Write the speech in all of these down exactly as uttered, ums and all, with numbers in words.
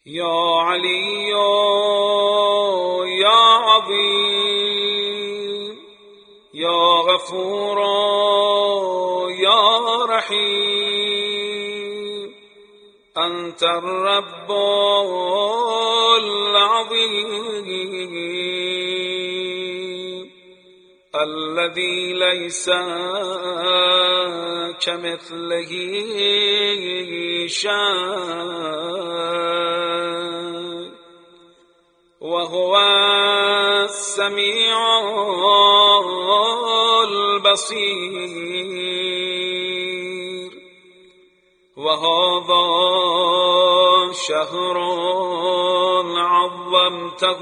یا علی یا عظیم یا غفور یا رحیم انت الرب العظیم الذي ليس كمثله شيء وهو السميع البصير وهذا شهر عظمته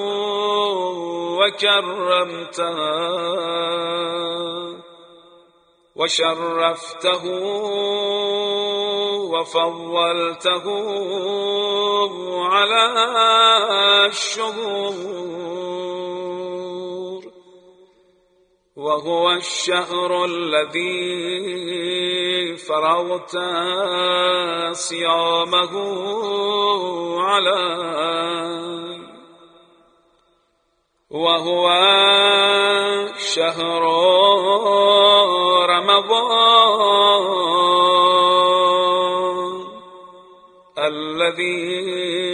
وكرمته وشرفته وفضلته على الشهور وهو الشهر الذي فرضت صيامه عليه وهو شهر رمضان الذي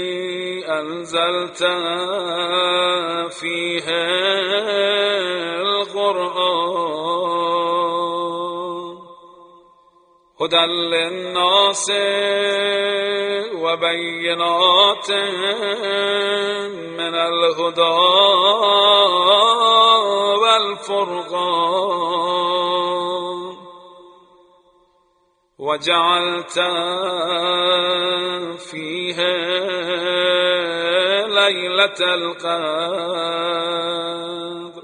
أنزلت فيه القرآن هدى للناس وبينات من الهدى والفرقان وجعلت فيه ليلة القدر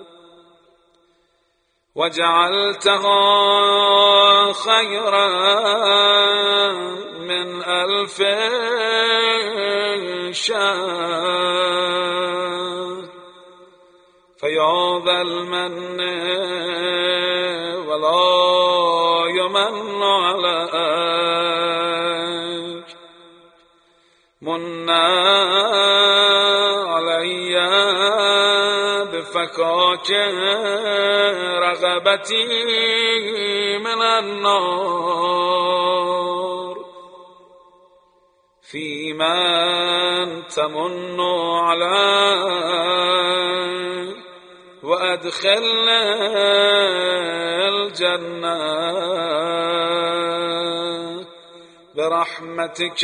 وجعلتها خيرا من ألف شهر فيا ذا المن ولا يمن عليك من علي بفكاك رغبتي من النار في من تمن علي وأدخلنا الجنة برحمتك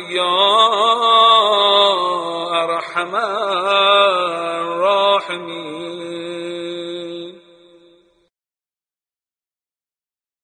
يا أرحم الراحمين.